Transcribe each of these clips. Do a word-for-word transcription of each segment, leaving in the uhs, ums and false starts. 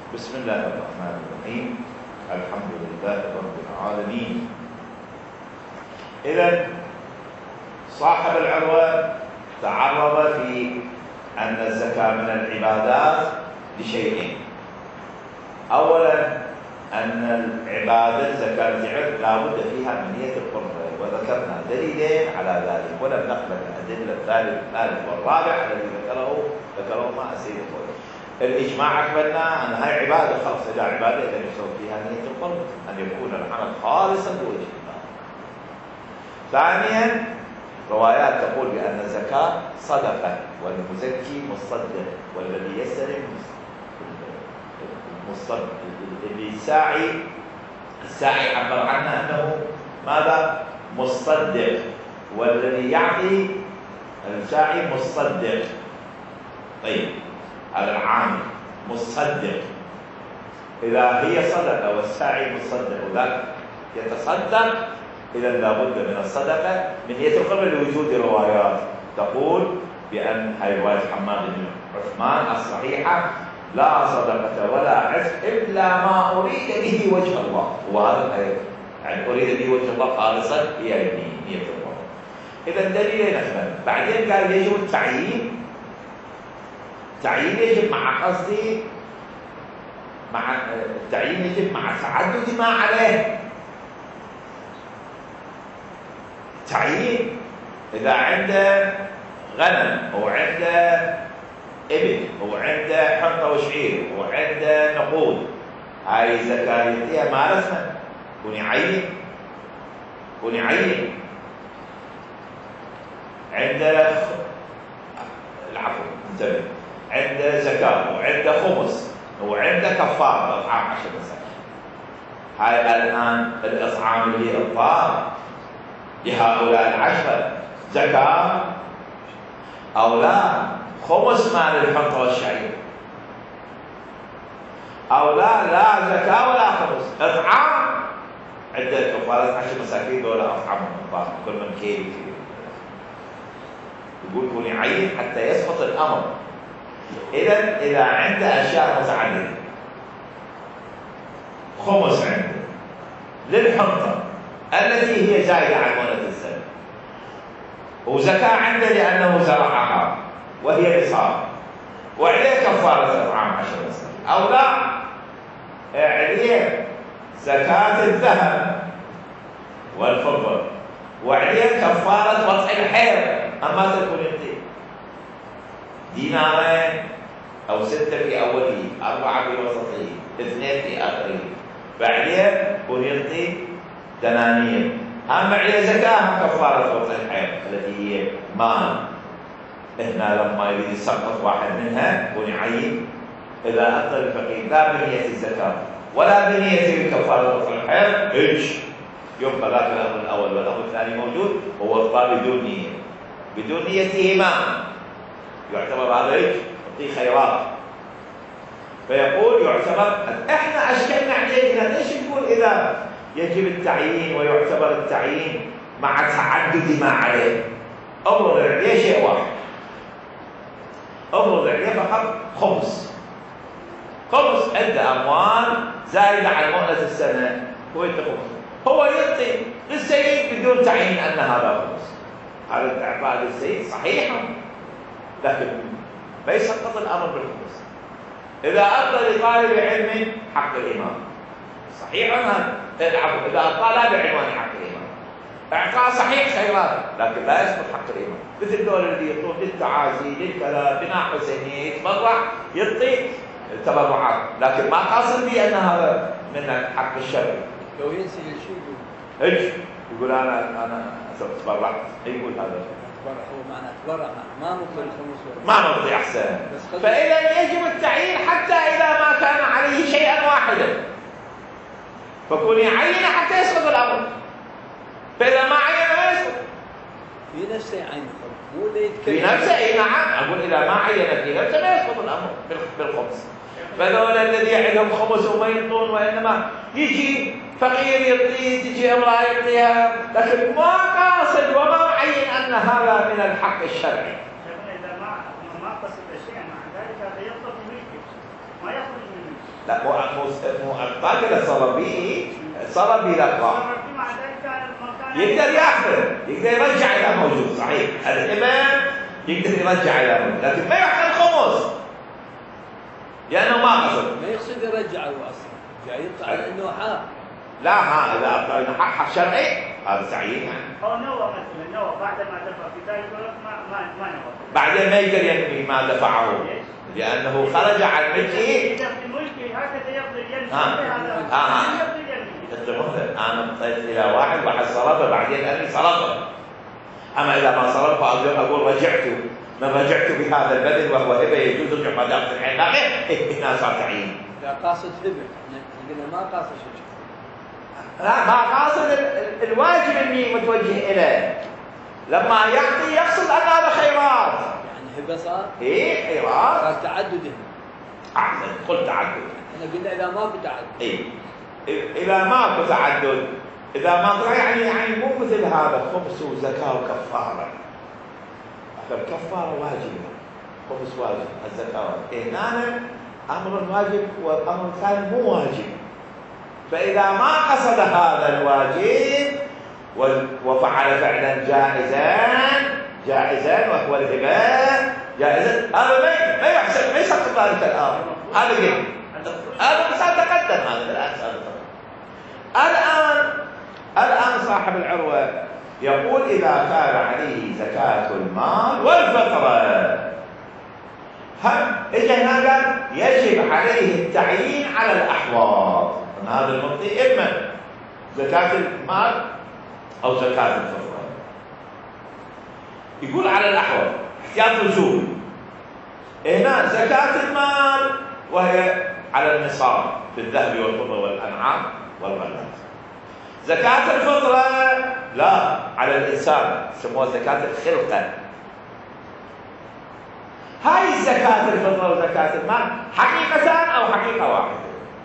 بسم الله الرحمن الرحيم. الحمد لله رب العالمين. إذن صاحب العروة تعرض في أن الزكاة من العبادات لشيئين. أولا أن العبادة زكاة العرض لا بد فيها من نية القربة، وذكرنا دليلين على ذلك ولم نقبل الأدلة الثالث الثالث والرابع الذي ذكره ذكرهما السيد الخوي. الإجماع أقبلنا أن هاي عبادة خاصة، إذا عبادة إذا يشترط فيها نية القرب أن يكون العمل خالصا لوجه الله. ثانيا روايات تقول بأن الزكاة صدقة والمزكي مصدق، والذي يستلم مصدق. اللي الساعي الساعي عبر عنه أنه ماذا؟ مصدق، والذي يعطي الساعي مصدق. طيب على العامل مصدق، إذا هي صدقة والساعي مصدق وذاك يتصدق، إذا لابد من الصدقة من نية القربة لوجود روايات تقول بأن هاي رواية حماد بن عثمان الصحيحة: لا صدقة ولا عتق إلا ما أريد به وجه الله. وهذا يعني أريد به وجه الله خالصا هي نية القربة. إذا دليل نحن بعدين قال يجب التعيين. التعيين يجب مع قصدي مع التعيين يجب مع تعدد ما عليه. التعيين إذا عنده غنم وعنده إبل وعنده حنطة وشعير وعنده نقود، هاي الزكاة يعطيها ما رسمه، يكون يعين يكون يعين عنده العفو انتبه عنده زكاة وعنده خمس وعنده كفارة إطعام عشر مساكين. هاي الآن الإطعام اللي إطعام لهؤلاء العشرة زكاة أو لا؟ خمس مال الحنطة والشعير أو لا؟ لا زكاة ولا خمس، إطعام عنده كفارة عشر مساكين دولة أطعمهم إطعام كل من كيل كيل. يقول يكون يعين حتى يسقط الأمر. إذا إذا عنده أشياء متعددة، خمس عنده للحنطة التي هي زايدة عن مونة السنة، وزكاة عنده لأنه زرعها وهي نصاب، وعليه كفارة إطعام عشر مساكين، أو لا عليه زكاة الذهب والفضة وعليه كفارة وضع الحيض. أما تكون يعطي دينارين أو ستة في أوله، أربعة في وسطه، اثنين في آخره، بعدين يكون يعطي دنانير. أما عليه زكاة كفارة وضع الحيض التي هي مال. هنا لما يريد يسقط واحد منها يكون يعين إذا أفضل الفقير لا بنية الزكاة ولا بنية كفارة وضع الحيض إيش يبقى ذاك الأمر الأول والأمر الثاني موجود، هو إفطار بدون نية. بدون نيتهما يعتبر هذا ايش؟ يعطي خيرات. فيقول يعتبر. احنا اشكلنا عليه ليش نقول اذا يجب التعيين ويعتبر التعيين مع تعدد ما عليه. افرض عليه شيء واحد، افرض عليه فقط خمس خمس عنده اموال زايده عن مؤنة السنه، هو يعطي خمس، هو يعطي للسيد بدون تعيين ان هذا خمس. هذا الاعطاء للسيد صحيح، لكن ما يسقط الامر بالخمس. اذا اعطى لطالب علم حق الامام صحيح هذا، اذا اعطى لا بعنوان حق الامام اعطاء صحيح خيرات، لكن لا يسقط حق الامام. مثل دول اللي يعطون للتعازي للكذا بناء حسيني يتبرع يعطي تبرعات، لكن ما قاصد بي ان هذا من حق الشرعي. لو ينسى شو يقول؟ ايش؟ يقول انا انا تبرعت، يقول هذا هو معنى تبرع ما نطلع الخمس ما نطلع احسن. فاذا يجب التعيين حتى اذا ما كان عليه شيئا واحدا، فكون يعين حتى يسقط الامر. فاذا ما عين ما يسقط في نفسه يعين، مو في نفسه. اي نعم، اقول اذا ما عين في نفسه ما يسقط الامر بالخمس. فذول الذي عندهم خمس وما يعطون، وانما يجي فقير يعطيه، تجي امراه يعطيها، لكن ما قاصد وما معين ان هذا من الحق الشرعي. اذا ما ما قصد الشيء مع ذلك هذا يطلق ملكه ما يخرج من لا مو مو مو طاقة صلبي صلبي لقاء يقدر ياخذ يقدر يرجع الى موجود صحيح الامام يقدر يرجع الى موجود لكن ما ياخذ الخمس لانه ما قصد ما يقصد يرجع هو اصلا جاي يطلع على انه حق لا ها اذا حق شرعي هذا سعيد يعني هو نوى مثلا نوى بعد ما دفع في ذلك الوقت ما ما ما نوى بعدين ما يقدر ينمي ما دفعه لانه خرج عن ملكه ملكي هكذا يقدر ينمي ها ها انت انا انطيت الى واحد واحد صرفه بعدين اني صرفه اما اذا ما صرفه اقول رجعت من رجعت بهذا البذل وهو هبه يجوز رجع ما دام في العين لا غير هنا صار تعيين لا قاصد هبه قلنا ما قاصد شيء لا ما قاصد الواجب اني متوجه اليه لما يعطي يقصد ان هذا خيرات يعني هبه صار ايه خيرات صار تعدد هنا احسن قلت تعدد احنا قلنا اذا ماكو تعدد ايه اذا ماكو تعدد اذا ما يعني يعني مو مثل هذا خمس وزكاه وكفاره الكفاره واجبه خمس واجب الزكاه هنا امر واجب وامر ثاني مو واجب فاذا ما قصد هذا الواجب وفعل فعلا جائزا جائزا وهو الهبه جائزا هذا ما ما يحسب ما يسقط ذلك الامر هذا قلت هذا بس تقدم هذا الان الان الان صاحب العروه يقول اذا كان عليه زكاه المال والفطره هم اجى هنا قال يجب عليه التعيين على الاحواض هذا المعطي اما زكاه المال او زكاه الفطره يقول على الاحوال احتياط وجوب هنا زكاه المال وهي على النصاب في الذهب والفضه والانعام والغلات زكاه الفطره لا على الانسان يسموها زكاه الخلقه هاي زكاه الفطره وزكاه المال حقيقتان او حقيقه واحده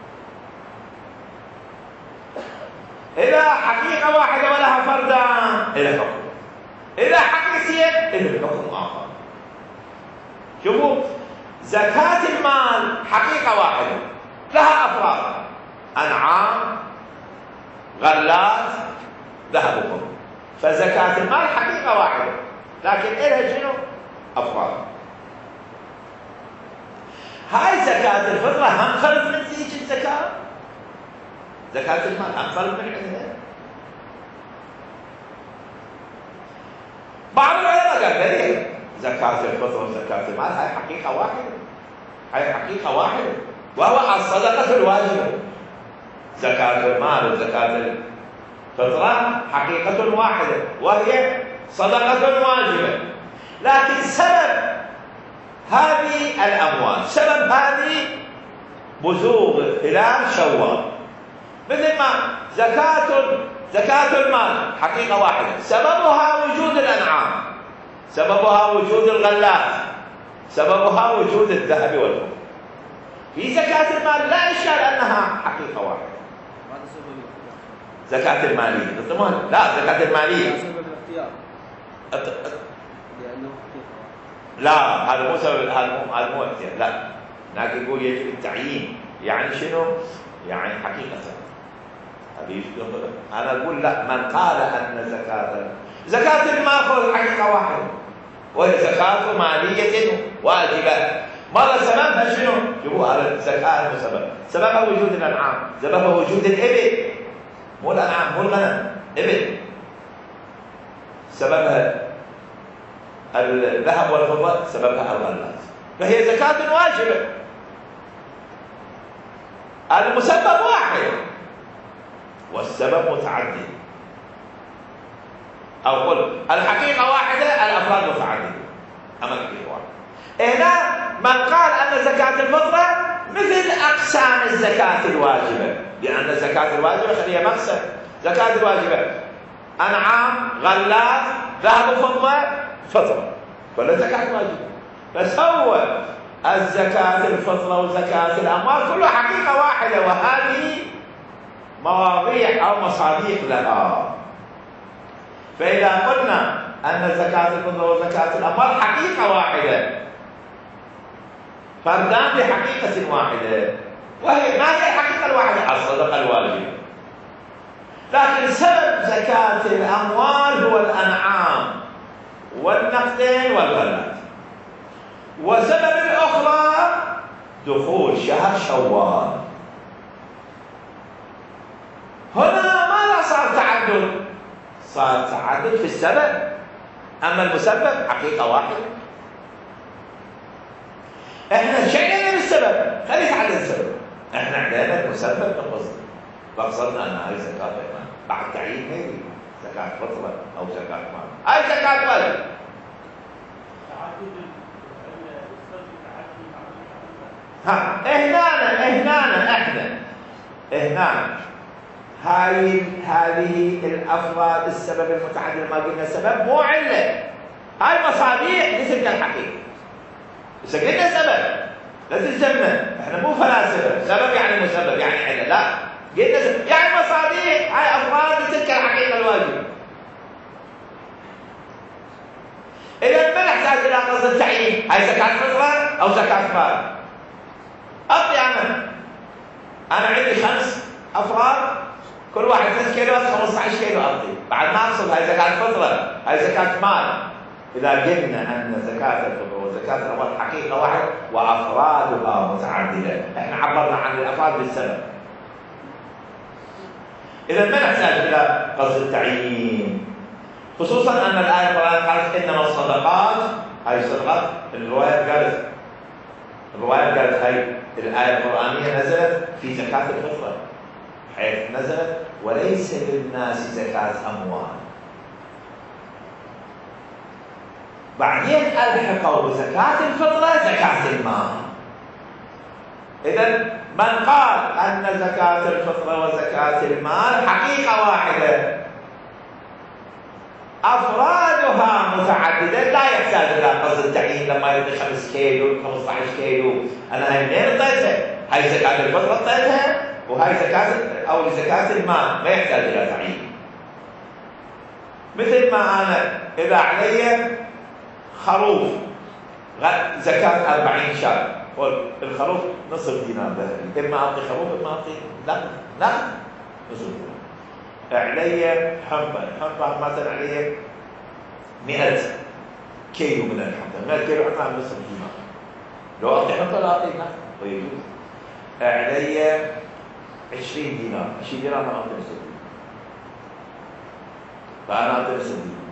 إذا حقيقة واحدة ولها فردان إلى حكم إذا حقيقتين إلى حكم آخر شوفوا زكاة المال حقيقة واحدة لها أفراد أنعام غلات ذهب وفضة فزكاة المال حقيقة واحدة لكن إلها شنو؟ أفراد هاي زكاة الفطرة هم خلف من ذيك الزكاة زكاة المال أقل من عندها بعض العلماء قال دليل زكاة الفطر وزكاة المال هاي حقيقة واحدة هاي حقيقة واحدة وهو الصدقة الواجبة زكاة المال وزكاة الفطرة حقيقة واحدة وهي صدقة واجبة لكن سبب هذه الأموال سبب هذه بزوغ هلال شوال مثل ما زكاة زكاة المال حقيقة واحدة سببها وجود الأنعام سببها وجود الغلات سببها وجود الذهب والفضة في زكاة المال لا إشكال أنها حقيقة واحدة زكاة المالية لا زكاة المالية سبب الاختيار لأنه لا هذا مو سبب هذا مو هذا مو اختيار لا لكن يقول يجب التعيين يعني شنو؟ يعني حقيقة أنا أقول لا من قال أن زكاة زكاة المال الحقيقة واحدة وهي زكاة مالية واجبة مرة سببها شنو؟ شوفوا هذا الزكاة مو سبب سببها وجود الأنعام سببها وجود الإبل مو الأنعام مو الغنم إبل سببها الذهب والفضة سببها الغلات فهي زكاة واجبة المسبب واحد والسبب متعدد أو قل الحقيقة واحدة الأفراد متعددة أما الحقيقة واحدة هنا من قال أن زكاة الفطرة مثل أقسام الزكاة الواجبة لأن الزكاة الواجبة خليها مقسم زكاة الواجبة أنعام غلات ذهب فضة فطرة كلها زكاة واجبة بس هو الزكاة الفطرة وزكاة الأموال كلها حقيقة واحدة وهذه مواضيع أو مصاديق لها فإذا قلنا أن زكاة الفطرة وزكاة الأموال حقيقة واحدة فردان بحقيقة واحدة وهي ما هي الحقيقة الواحدة؟ الصدقة الواجبة. لكن سبب زكاة الأموال هو الأنعام والنقدين والغلات. وسبب الأخرى دخول شهر شوال. هنا ماذا صار تعدد؟ صار تعدد في السبب، أما المسبب حقيقة واحدة. احنا شعرنا بالسبب، خلي يتعدد السبب. احنا عندنا المسبب نقصد، فقصدنا ان هاي زكاة المال بعد تعيين هي زكاة فطرة او زكاة مال، هاي زكاة مال. ها هنا هنا احنا هنا هاي هذه الافراد السبب المتعدد ما قلنا سبب مو علة، هاي مصابيح لتلك الحقيقة. بس قلنا سبب لا تلزمنا، احنا مو فلاسفة، سبب يعني مسبب يعني علة، لا قلنا سبب يعني مصابيح، هاي افراد لتلك الحقيقة الواجبة. إذا ما نحتاج إلى قصد التعيين، هاي زكاة فطرة أو زكاة مال. أعطي أنا أنا عندي خمس أفراد كل واحد ثلاث كيلو خمسة عشر كيلو أعطي، بعد ما أقصد هاي زكاة فطرة، هاي زكاة مال. إذا قلنا أن زكاة الفطر وزكاة الأموال حقيقة واحدة وأفرادها متعددة، إحنا عبرنا عن الأفراد بالسبب. إذا ما نحتاج إلى قصد التعيين، خصوصا أن الآية القرآنية قالت إنما الصدقات، هاي الصدقات الرواية قالت الرواية قالت هاي الآية القرآنية نزلت في زكاة الفطر، حيث نزلت وليس للناس زكاة أموال. بعدين ألحقوا بزكاة الفطرة زكاة المال. إذا من قال أن زكاة الفطرة وزكاة المال حقيقة واحدة أفرادها متعددة لا يحتاج إلى قصد التعيين. لما يعطي خمس كيلو خمسة عشر كيلو أنا هاي منين اعطيتها؟ هاي زكاة الفطرة اعطيتها وهاي زكاة أو زكاة المال، ما يحتاج إلى تعيين. مثل ما أنا إذا علي خروف زكاة أربعين شاة، الخروف نصف دينار ذهبي، إما أعطي خروف إما أعطي نقد نقد نصف دينار. علي حنطة حنطة مثلا علي مئة كيلو من الحنطة، مئة كيلو حنطة عن نصف دينار، لو أعطي حنطة لا أعطي نقد ويجوز. علي عشرين دينار، عشرين دينار أنا أعطي نصف دينار، فأنا أعطي نصف دينار،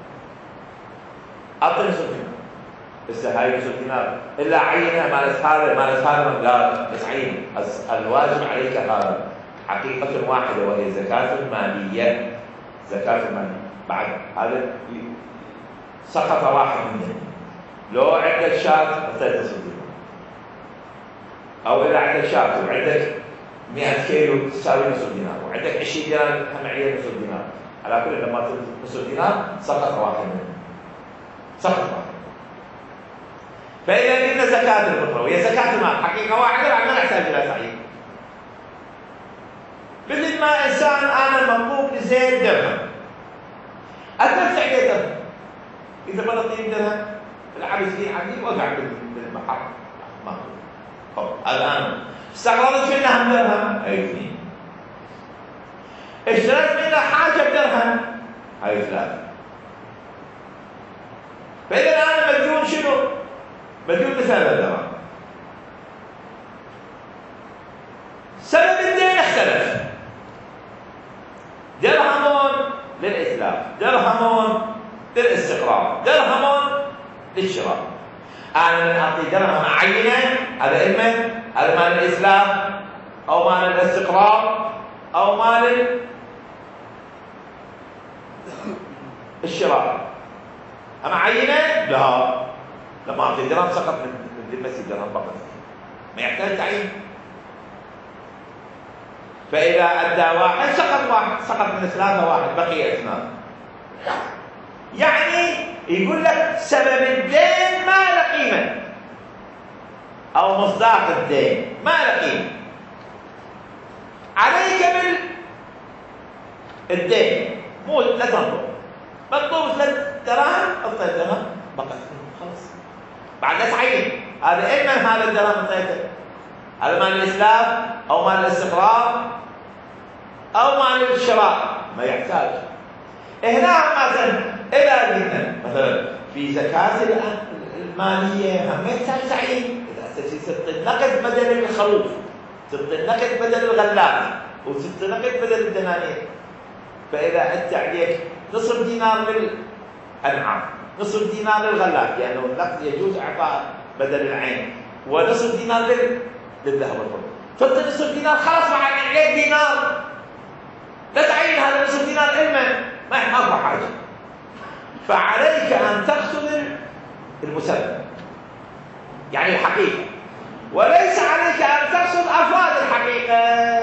أعطي نصف دينار. بس هاي نصف دينار إلا عينها مالت هذا مالت هذا لا بس عين، الواجب عليك هذا حقيقة واحدة وهي زكاة المالية. زكاة المالية بعد هذا سقط واحد منهم. لو عندك شاة اعطيت نصف دينار، أو إذا عندك شاة وعندك مئة كيلو تساوي نصف دينار، وعندك عشرين دينار هم عليه نصف دينار، على كل لما نصف دينار سقط واحد منهم، سقط واحد. فإذا قلنا زكاة الفطر وهي زكاة المال حقيقة واحدة ما نحتاج إلى تعيين. مثل ما إنسان أنا مطلوب لزيد درهم، أدفع عليه درهم، إذا ما نعطيه درهم العبث فيه عندي وقع بالمحط مطلوب. الآن استغرقت منها درهم أي اثنين، اشتريت منها حاجة بدرهم أي ثلاثة. فإذا أنا مديون شنو؟ مديون بثلاثة درهم. سبب الدين اختلف، درهم للإتلاف، درهم للاستقرار، درهم للشراء. أنا من أعطي درهم عينة هذا إما هذا مال الإتلاف أو مال الاستقرار أو مال الشراء. أما عينة لا، لما أعطي درهم سقط من ذمتي درهم فقط، ما يحتاج تعيين. فإذا أدى واحد سقط واحد، سقط من ثلاثة واحد بقي اثنان. يعني يقول لك سبب الدين ما له قيمة أو مصداق الدين ما له قيمة، عليك بالدين مو لا تنظر، مطلوب ثلاث دراهم أعطيت درهم بقى خلاص، بعد لا تعين هذا إما هذا الدرهم أعطيته هذا مال الإسلام أو مال الاستقرار أو مال الشراء ما يحتاج. هنا مثلا إذا قلنا مثلا في زكاة المالية هم يحتاج تعيين. إذا تعطي النقد بدل الخروف، تعطي النقد بدل الغلات، وتعطي نقد بدل الدنانير. فإذا أنت عليك نصف دينار للأنعام، نصف دينار للغلات، لأنه يعني النقد يجوز إعطاء بدل العين، ونصف دينار للذهب والفضة. تعطي نصف دينار خلاص مع عليك دينار، لا تعين هذا نصف دينار علما ما يحتاج حاجة. فعليك أن تقصد المسبب يعني الحقيقة، وليس عليك أن تقصد أفراد الحقيقة.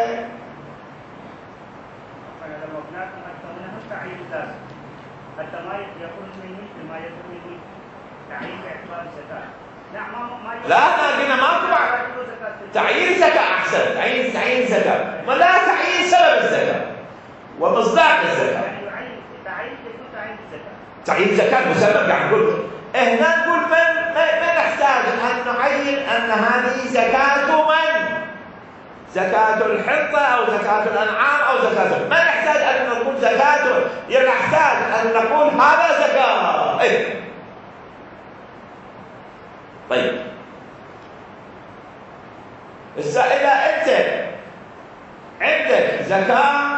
لما هناك أكثر تعيين لازم حتى ما يكون مني بما يكون مني تعيين باعتبار الزكاة. نعم ما لا ما قلنا ما تعيين زكاة أحسن، تعيين تعيين زكاة، ما لا تعيين سبب الزكاة ومصداق الزكاة. تعيين يكون تعيين الزكاة. تعيين زكاة مسبب يعني قلت هنا نقول من ما نحتاج أن نعين أن هذه زكاة من؟ زكاة الحنطة أو زكاة الأنعام أو زكاة، ما نحتاج أن نقول زكاة، يعني نحتاج أن نقول هذا زكاة. إيه؟ طيب إذا أنت عندك زكاة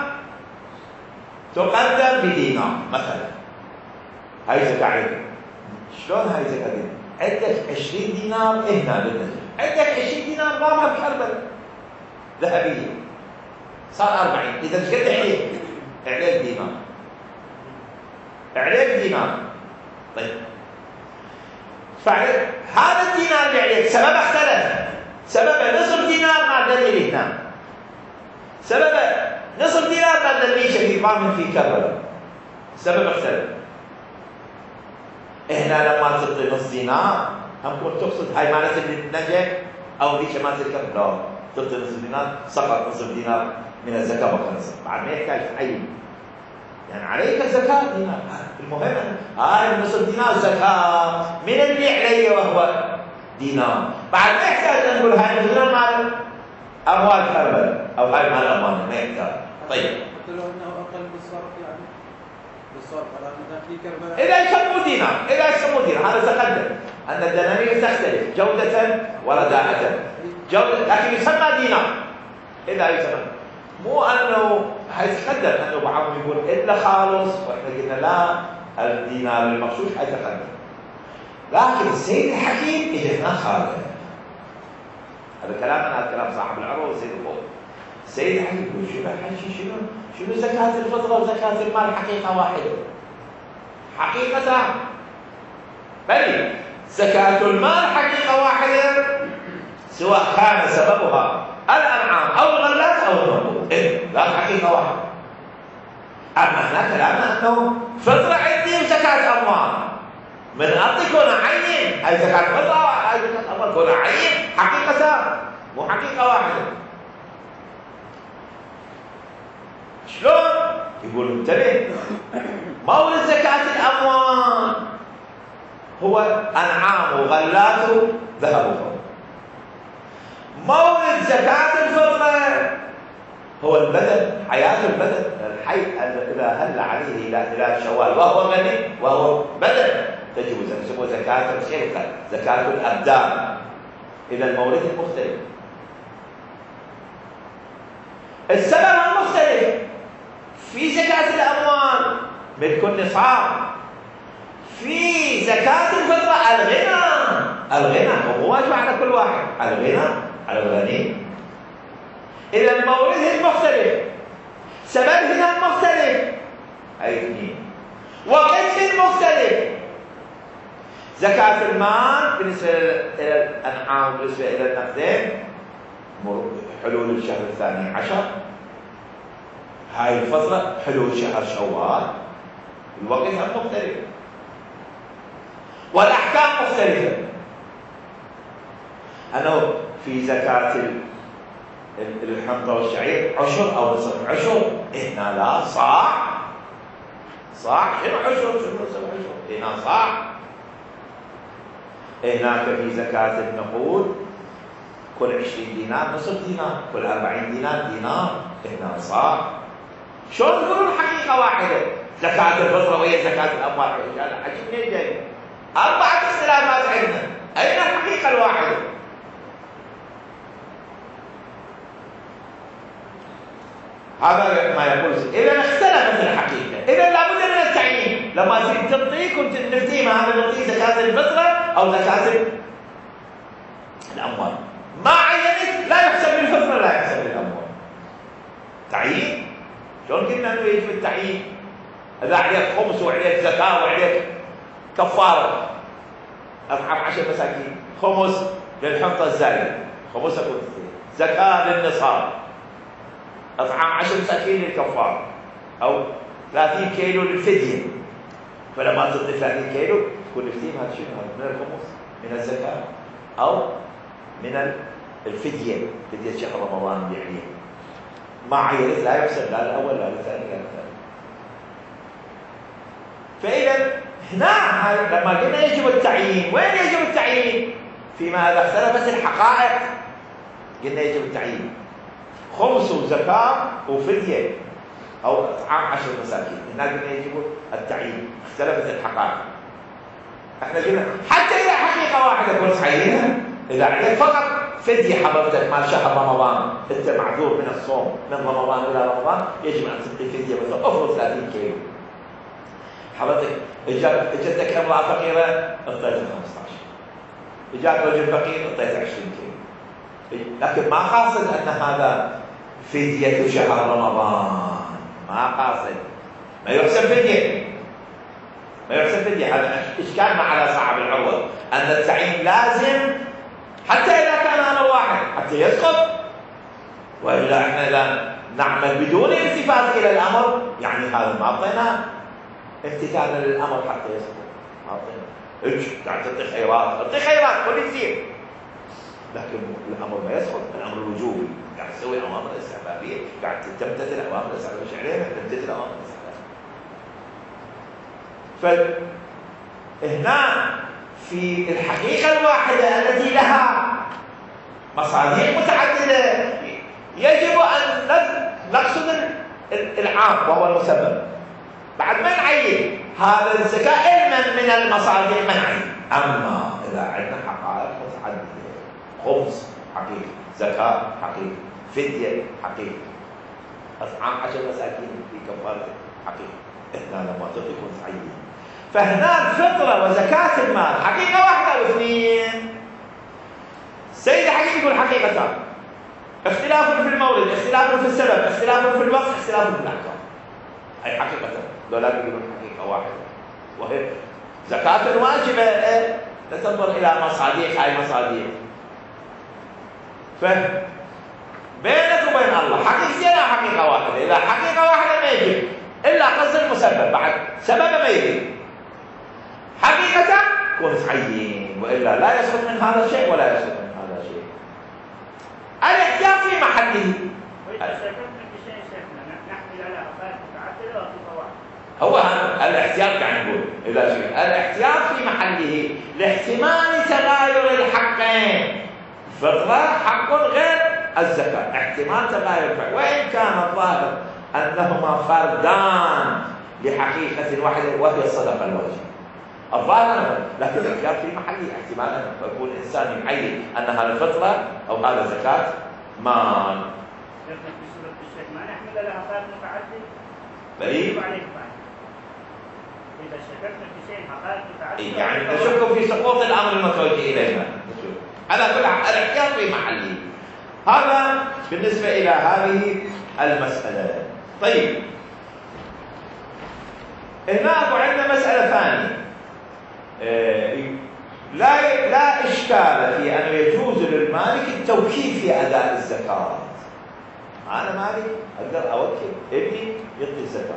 تقدم بدينار مثلا، هاي زكاة عندك. شلون هاي زكاة دينار؟ عندك عشرين دينار هنا بالنجف، عندك عشرين دينار ضامها بكربلاء ذهبية، صار أربعين. إذا ايش قد عليك؟ عليك دينار، عليك دينار. طيب فعليك هذا الدينار اللي عليك سبب اختلف، سبب نصف دينار مع دليل هنا، سبب نصف دينار مع دليل في ضامن في كربلاء، سبب اختلف. هنا لما تعطي نص دينار هم كنت تقصد هاي مالت النجف او ذيك مالت الكربلاء، لا تعطي نصف دينار سقط نصف دينار من الزكاه بقى نصف، بعد ما يحتاج تعين يعني عليك زكاه دينار. المهم هاي نصف دينار زكاه من اللي علي وهو دينار، بعد ما يحتاج ان نقول هاي دينار مال اموال كربلاء او هاي مال امانه، ما يحتاج. طيب حتى لو انه اقل بالصرف يعني بالصرف على مثلا في كربلاء إذا يسموه دينار، إذا يسموه دينار هذا تقدم أن الدنانير تختلف جودة ورداءة، جودة لكن يسمى دينار. إذا يسمى مو أنه حيتقدم أنه بعضهم يقول إلا خالص وإحنا قلنا لا الدينار المغشوش حيتقدم، لكن السيد الحكيم إجا هنا خالد. هذا كلام هذا كلام صاحب العروض السيد الفوضى. السيد الحكيم يقول شنو الحكي شنو شنو زكاة الفطرة وزكاة المال حقيقة واحدة، حقيقة بل زكاة المال حقيقة واحدة سواء كان سببها الأنعام أو الغلات أو النقود، إيه لا حقيقة واحدة. أما هنا كلامنا أنه فطرة عندي وزكاة أموال، من أعطي كون عين أي زكاة فطرة أي زكاة أموال كون عين حقيقة مو حقيقة واحدة. شلون؟ يقول انتبه، مورد زكاة الأموال هو أنعام وغلات ذهب وفضة، مورد زكاة الفطرة هو البدن، حياة البدن، الحي إذا هل عليه إلى هلال شوال وهو غني وهو بدن تجب زكاة، زكاة الخلقة، زكاة الأبدان. إذا المورد مختلف، السبب المختلف. في زكاة الأموال ملك النصاب، في زكاة الفطرة الغنى، الغنى هو واجب على كل واحد، الغنى على الغني. إذا المورد المختلف، سبب هنا المختلف، أي اثنين، وقت المختلف. زكاة المال بالنسبة إلى الأنعام بالنسبة إلى النقدين حلول الشهر الثاني عشر، هاي الفترة حلول شهر شوال، الوقت مختلف والأحكام مختلفة. أنه في زكاة الحنطة والشعير عشر أو نصف عشر، هنا لا صاع، صاع شنو عشر شنو نصف عشر، هنا صاع. هناك في زكاة النقود كل عشرين دينار نصف دينار، كل أربعين دينار دينار. هنا صار شلون تقولون حقيقة واحدة؟ زكاة الفطرة وهي زكاة الأموال. هذا حكي منين جاي؟ أربعة اختلافات عندنا، أين الحقيقة الواحدة؟ هذا ما يقول. إذا اختلفت الحقيقة، إذا لابد من التعيين. لما تريد تعطي كنت نفتي ما هذا نعطيه زكاة الفطرة أو زكاة الأموال. ما عينت لا يحسب للفطرة لا يحسب للأموال. تعيين شلون قلنا انه يجب التعيين؟ اذا عليك خمس وعليك زكاه وعليك كفاره، اطعم عشر مساكين، خمس للحنطه الزايده، خمسه كنتين، زكاه للنصاب، اطعم عشر مساكين للكفاره، او ثلاثين كيلو للفديه. فلما تعطي ثلاثين كيلو تكون الفتيم هذا شنو؟ هذا من الخمس، من الزكاه او من الفديه، فديه شهر رمضان اللي عليه. ما عينت لا يحسب لا الاول لا الثاني لا الثالث. فاذا هنا لما قلنا يجب التعيين، وين يجب التعيين؟ فيما اذا اختلفت الحقائق قلنا يجب التعيين. خمس وزكاه وفديه او اطعام عشر مساكين، هنا قلنا يجب التعيين، اختلفت الحقائق. احنا قلنا حتى اذا حقيقه واحده كنت تعينها، اذا عليك فقط فدية حضرتك مال شهر رمضان، انت معذور من الصوم من رمضان الى رمضان، يجب ان تعطي فدية مثلا افرض ثلاثين كيلو. حضرتك اجتك امرأة فقيرة اعطيتها خمسة عشر، اجاك رجل فقير اعطيته عشرين كيلو، لكن ما قاصد ان هذا فدية شهر رمضان، ما قاصد، ما يحسب فدية، ما يحسب فدية. هذا اشكال ما على صاحب العروض ان التعيين لازم حتى إذا كان أمر واحد حتى يسقط، وإلا إحنا إذا نعمل بدون التفات إلى الأمر يعني هذا ما أعطيناه امتثالا للأمر حتى يسقط، ما أعطيناه. إيش قاعد تعطي خيرات، تعطي خيرات كل يصير، لكن الأمر ما يسقط، الأمر الوجوبي، قاعد تسوي أوامر استحبابية، قاعد تمتثل أوامر الاستحبابية، مش علينا تمتثل أوامر الاستحبابية. فهنا في الحقيقة الواحدة التي لها مصادر متعددة يجب أن نقصد العام وهو المسبب. بعد ما نعين هذا الزكاة علما من المصادر منعين. أما إذا عندنا حقائق متعددة، خمس حقيقي، زكاة حقيقي، فدية حقيقي، أطعام عشر مساكين في كفارة حقيقي، إحنا لما تكون تعين. فهنا الفطرة وزكاة المال حقيقة واحدة أو اثنين. السيد حقيقي يقول حقيقتان، اختلاف في المولد، اختلاف في السبب، اختلاف في الوقت، اختلاف في الأحكام. أي حقيقتان، دولار يقولون حقيقة واحدة، وهي زكاة واجبة تنظر إلى مصاديق، هاي مصاديق. فبينك وبين الله حقيقتين أو حقيقة واحدة. إذا حقيقة واحدة ما يجب إلا قصد المسبب، بعد سبب ما يجب. حقيقة كون تعين، وإلا لا يسقط من هذا الشيء ولا يسقط من هذا الشيء. الاحتياط في محله. وإذا شككنا في شيء شيخنا نحمل على أفعال متعددة وصفة واحدة. هو الاحتياط قاعد نقول إذا شيء الاحتياط في محله لاحتمال تغاير الحقين. الفطرة حق غير الزكاة، احتمال تغاير الحق، وإن كان الظاهر أنهما فردان لحقيقة واحدة وهي الصدقة الواجبة. الظاهر لكن الاحتياط في محله، احتمال أن يكون الإنسان يعين أن هذا الفطرة أو هذا زكاة مال. لكن في سورة الشيخ ما نحمل على أفعال متعددة. بليل. إذا شككنا في شيء حقائق متعددة. يعني نشك في سقوط الأمر المتوجه إلينا. هذا كل الاحتياط في محله. هذا بالنسبة إلى هذه المسألة. طيب هنا عندنا مسألة ثانية. لا لا إشكال في أن يجوز للمالك التوكيل في أداء الزكاة. أنا مالك أقدر أوكل ابني يعطي الزكاة،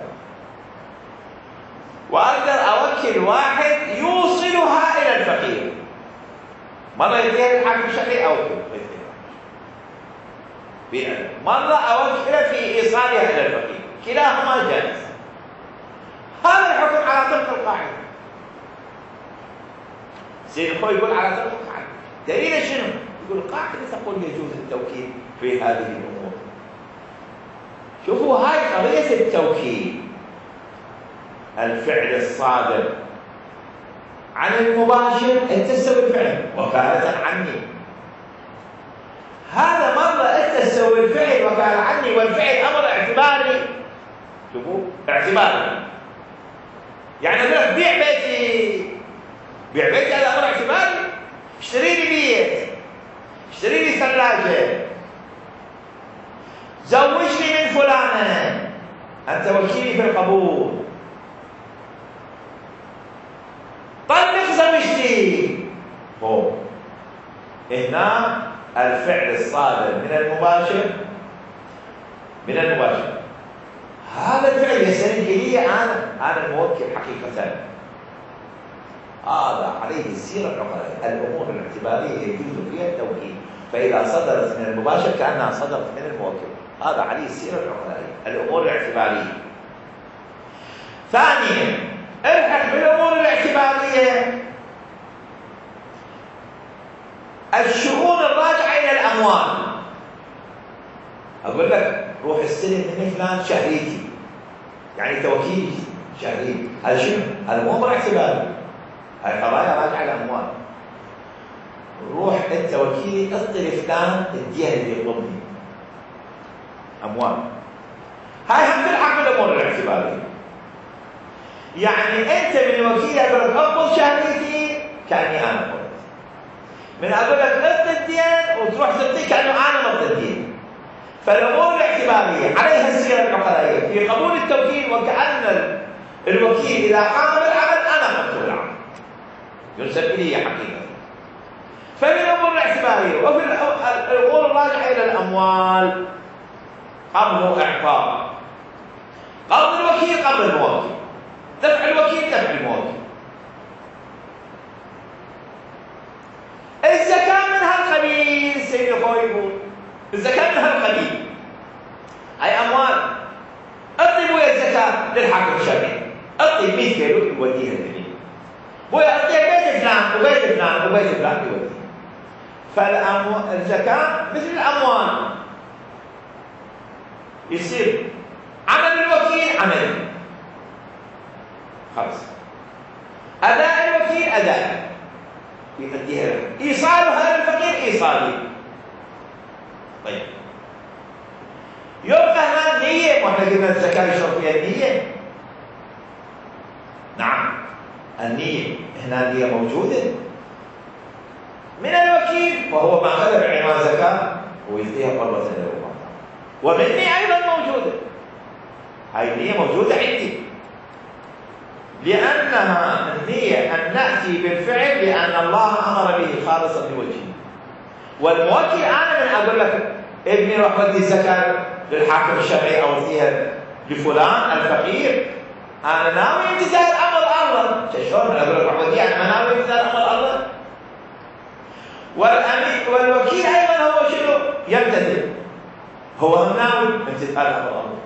وأقدر أوكل واحد يوصلها إلى الفقير. مرة يديها الحاكم شرعي أوكل، مرة أوكل في إيصالها إلى الفقير، كلاهما جائز. هذا الحكم على طبق القاعدة. سيد الخوي يقول على طبق القاعدة. دليل شنو؟ تقول قاعدة تقول يجوز التوكيل في هذه الأمور. شوفوا هاي قضية التوكيل، الفعل الصادر عن المباشر أنت تسوي الفعل وكالة عني. هذا مرة أنت تسوي الفعل وكالة عني والفعل أمر اعتباري. شوفوا اعتباري، يعني أقول لك بيع بيتي، بيع بيتي هذا أمر اعتباري. اشتري لي بيت، اشتري لي ثلاجة، زوجني من فلانة، أنت وكيلي في القبول. طلق زوجتي، هو هنا الفعل الصادر من المباشر من المباشر هذا الفعل يستند إلي أنا أنا الموكل حقيقة. هذا عليه السيرة العقلائية. الأمور الاعتبارية يجوز فيها التوكيل، فإذا صدرت من المباشر كأنها صدرت من الموكل. هذا عليه السيرة العقلائية، الأمور الاعتبارية. ثانيا الحق بالأمور الاعتبارية الشؤون الراجعة إلى الأموال. أقول لك روح استلم من فلان شهريتي، يعني توكيل شهري. هذا شنو؟ هذا مو أمر اعتباري، هاي قضايا راجعة إلى الأموال. روح أنت وكيلي اعطي لفلان الدين اللي يطلبني أموال. هاي هم تلحق بالأمور الاعتبارية. يعني أنت من وكيل أقول لك أقبض شهريتي كأني أنا قلت، من أقول لك اعطي الدين وتروح تعطيه كأنه أنا مطلب الدين. فالأمور الاعتبارية عليها السيرة العقلائية في قبول التوكيل، وكأن الوكيل إذا قام بالعمل أنا قمت بالعمل، ينسب لي حقيقة. فمن الأمور الاعتبارية. وفي الأمور الراجعة إلى الأموال قبل إعطاء، قبل الوكيل قبل الموكل، دفع الوكيل دفع الموكل. الزكاة من هالقبيل. سيدي الخوي يقول الزكاة من هالقبيل، هاي أموال. أعطي بويا الزكاة للحاكم الشرعي، أعطي مئة كيلو يوديها للجميع، بويا أعطيها بيت فلان وبيت فلان وبيت فلان يوديها. فالزكاة مثل الأموال، يصير عمل الوكيل عمل، خلاص أداء الوكيل أداء يؤديها له، إيصالها للفقير إيصالي. طيب يبقى هنا النية، واحنا قلنا الزكاة يشرب فيها النية. نعم النية هنا النية موجودة من الوكيل، وهو ما أخذ بعنوان زكاة ويديها قربة له، ومني أيضا موجودة. هاي النية موجودة عندي، لأنها النية أن نأتي بالفعل لأن الله أمر به خالصا لوجهه. والموكل أنا من أقول لك ابني روح ودي الزكاة للحاكم الشرعي أو اديها لفلان الفقير، أنا ناوي امتثال أمر الله. شلون أقول لك روح وديها أنا ناوي امتثال أمر الله؟ والوكيل أيضا هو شنو؟ يمتثل، هو ناوي امتثال أمر الله.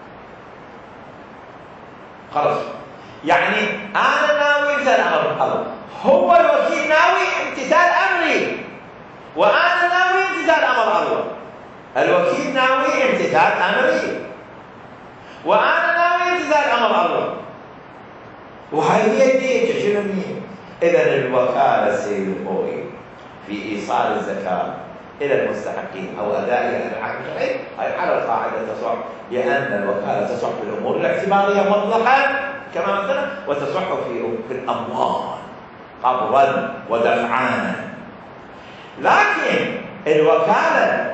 خلاص، يعني أنا ناوي امتثال أمر الله، هو الوكيل ناوي امتثال أمري، وأنا ناوي امتثال أمر الله. الوكيل ناوي امتثال أمري، وأنا ناوي امتثال أمر الله. وهي هي النية. شنو النية؟ إذن الوكالة سيد الخوي في إيصال الزكاة إلى المستحقين أو أدائها إلى الحاكم الشرعي، هي على القاعدة تصح، لأن الوكالة تصح في الأمور الاعتبارية مطلقا كما مثلا، وتصح في في الأموال قبضا ودفعانا. لكن الوكالة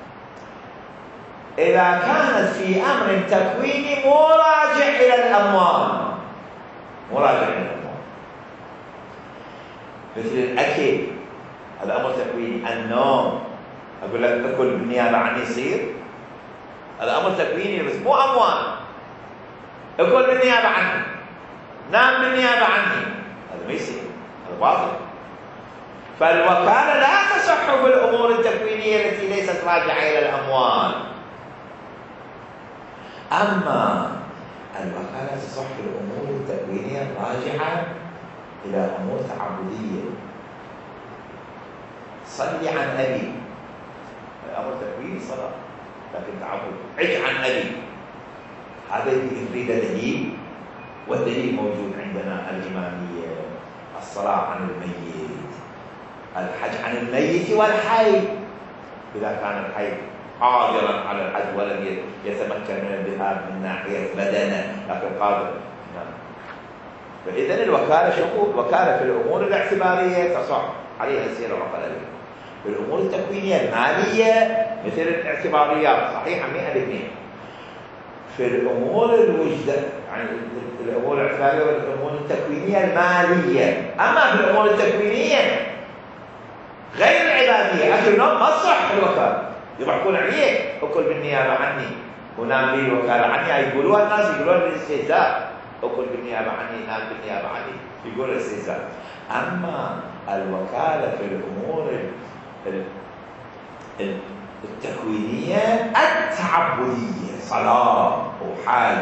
إذا كانت في أمر تكويني مراجع إلى الأموال، مراجع إلى الأموال، مثل الأكل، هذا أمر تكويني. النوم، أقول لك أكل بالنيابة عني يصير، هذا أمر تكويني بس مو أموال. أكل بالنيابة عني، نام بالنيابة عني، هذا ما يصير، هذا باطل. فالوكالة لا تصح بالأمور التكوينية التي ليست راجعة إلى الأموال. أما الوكالة تصح في الأمور التكوينية الراجعة إلى أمور تعبدية. صلي عن أبي، أمر تكويني صلاة، لكن تعبد عج عن أبي، هذا يريد دليل، والدليل موجود عندنا الإمامية، الصلاة عن الميت، الحج عن الميت والحي، إذا كان الحي قادرا على الحج ولم يتمكن من الذهاب من ناحية بدنه لكن قادر. فإذا الوكالة شو؟ الوكالة في الأمور الاعتبارية تصح عليها السير وعقل في الأمور التكوينية المالية مثل الاعتباريات صحيحة مئة بالمئة. في الأمور الوجدة يعني الأمور الاعتبارية والأمور التكوينية المالية. أما في الأمور التكوينية غير العبادية أكل نوم ما تصح الوكالة، يضحكون عليك أكل بالنيابة عني ونام لي الوكالة عني، يقولوها الناس يقولون بالاستهزاء أكل بالنيابة عني نام بالنيابة عني يقول الاستهزاء. أما الوكالة في الأمور التكوينية التعبدية صلاة وحج،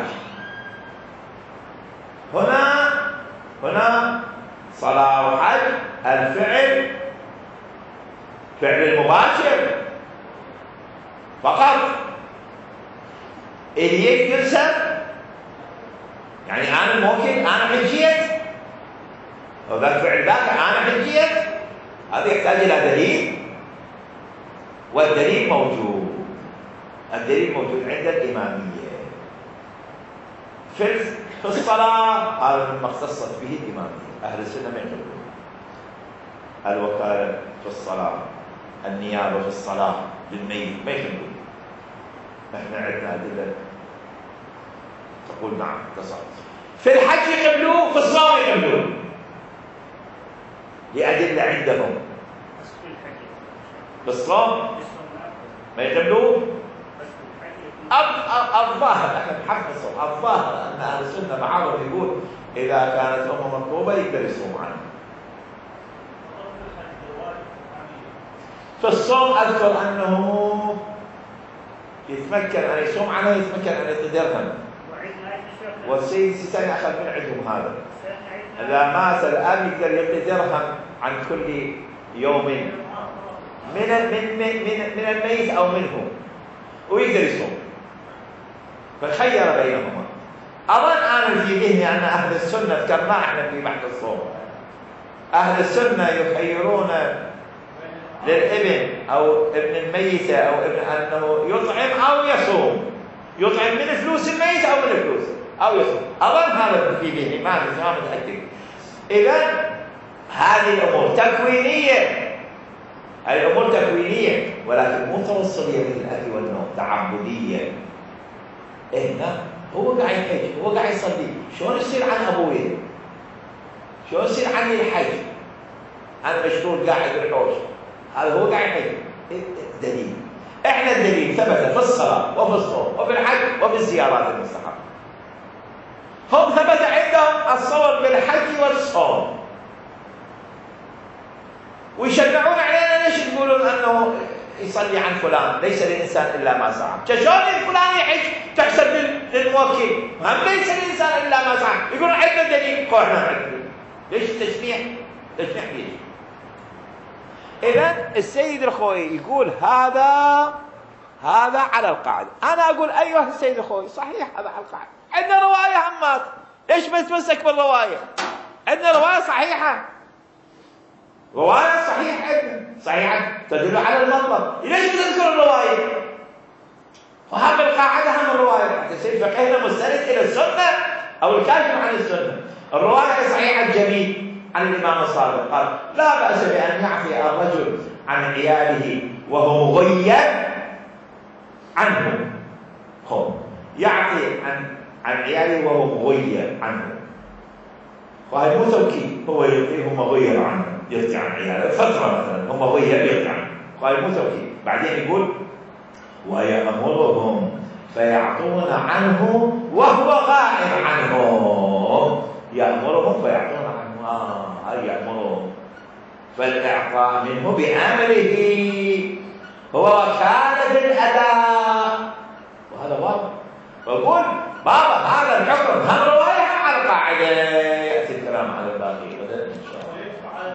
هنا هنا صلاة وحج الفعل فعل المباشر فقط، اليد يرسم يعني أنا ممكن أنا حجيت أو ذاك فعل ذاك أنا حجيت، هذا يحتاج إلى دليل، والدليل موجود، الدليل موجود عند الإمامية في في الصلاة، هذا مما اختصت به الإمامية. أهل السنة ما يقولون الوكالة في الصلاة، النيابة في الصلاة للميت ما يقولون. نحن عندنا أدلة تقول نعم تصح. في الحج يقبلوه، في الصوم يقبلوه لأدلة عندهم. في الصوم ما يقبلوه. الظاهر احنا بنحفظ الصوم، الظاهر ان اهل السنه بعضهم يقول اذا كانت امه مطلوبه يقدر يصوم عنها. في الصوم اذكر انه يتمكن ان يصوم عنها، يتمكن ان يعطي درهم، والسيد السيستاني اخذ من عندهم هذا، اذا مات الاب يقدر يعطي درهم عن كل يوم من من من من الميت او منه ويقدر يصوم، فخير بينهما. اظن انا في ذهني ان اهل السنه ذكرناه احنا في بحث الصوم، اهل السنه يخيرون للابن او ابن الميته او ابن انه يطعم او يصوم، يطعم من فلوس الميت او من فلوس او يصوم، اظن هذا في ذهني ما ما متاكد. اذا هذه الامور تكوينيه، هذه الامور تكوينيه ولكن مو توصليه مثل الاكل والنوم، تعبديه. هنا هو قاعد يحج، هو قاعد يصلي، شلون يصير عن ابويه؟ شلون يصير عني الحج؟ انا مشغول قاعد بالحوش، هذا هو قاعد يحج. دليل، احنا الدليل ثبت في الصلاه وفي الصوم وفي الحج وفي الزيارات المستحبه. هم ثبت عندهم الصور بالحج والصوم، ويشجعون علينا ليش يقولون انه يصلي عن فلان، ليس للانسان الا ما سعى. شلون الفلان يحج تحسب للموكل، هم ليس للانسان الا ما سعى، يقولون عندنا دليل، احنا عندنا دليل. ليش التشنيع؟ تشنيع ليش؟ اذا السيد الخوي يقول هذا هذا على القاعده، انا اقول ايها السيد الخوي صحيح هذا على القاعده، عندنا روايه همات، ليش ما تمسك بالروايه؟ عندنا روايه صحيحه، روايه صحيحه عندنا صحيحه تدل على المطلب، ليش تذكر الروايه؟ وهم القاعده هم الروايه، حتى يصير فقهنا مستند الى السنه او الكاشف عن السنه. الروايه صحيحه الجميل عن الامام الصادق قال لا باس بان يعفي الرجل عن عياله وهو مغيب عنه، هو يعفي عن عن عياله وهو مغيب عنه، وهذا مو توكيد، هو هو مغيب عنه يرجع عن عياله فتره مثلا، هو مغيب يرجع، وهذا مو توكيد. بعدين يقول ويأمرهم فيعطون عنه وهو غائب عنهم، يأمرهم فيعطون عنه، آه هاي يأمرهم، فالإعطاء منه بعمله هو وكالة الأداء، وهذا واضح. فقول بابا هذا الحكم هم رواية على القاعدة، يأتي الكلام على الباقي غدا إن شاء الله.